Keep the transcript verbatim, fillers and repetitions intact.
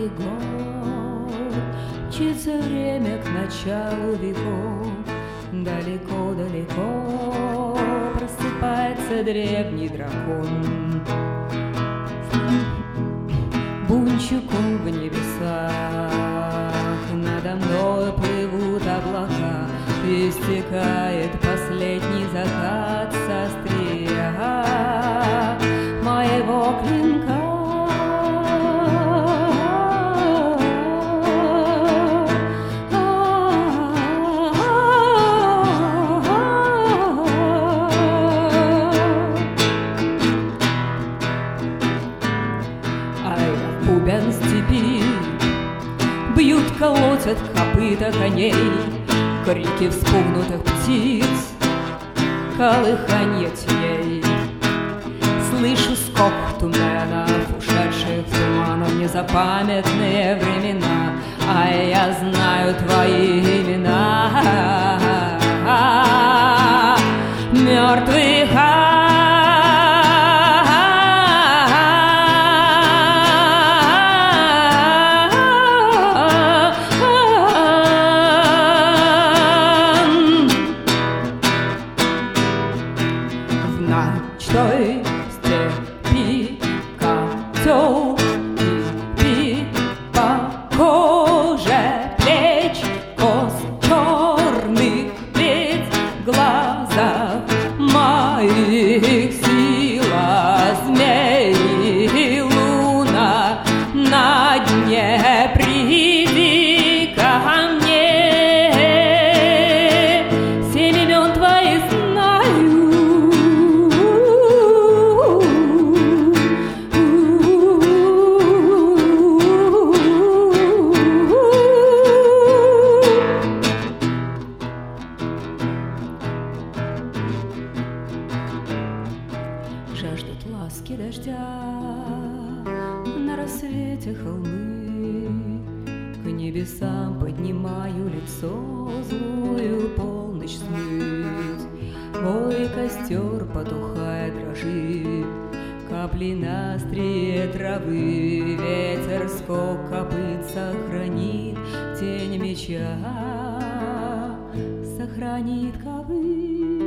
ли год, мчится время к началу веков. Далеко-далеко просыпается древний дракон. Бунчуком в небесах надо мной плывут облака, истекает последний закат со острия моего клинка. Бубен степи бьют, колотят копыта коней, крики вспугнутых птиц, колыханье теней. Слышу скок туменов, ушедших в туман в незапамятные времена, а я знаю твои имена. Мертвых ночной степи котел и по коже плеч, кос черных лиц, в глазах моих сила змей и луна на дне. Приди ко мне, семь имен твоих знаю. Жаждут ласки дождя на рассвете холмы, к небесам поднимаю лицо, злую полночь смыть. Мой костер потухает, дрожит, капли на острие травы, ветер скок копыт сохранит, тень меча сохранит ковы.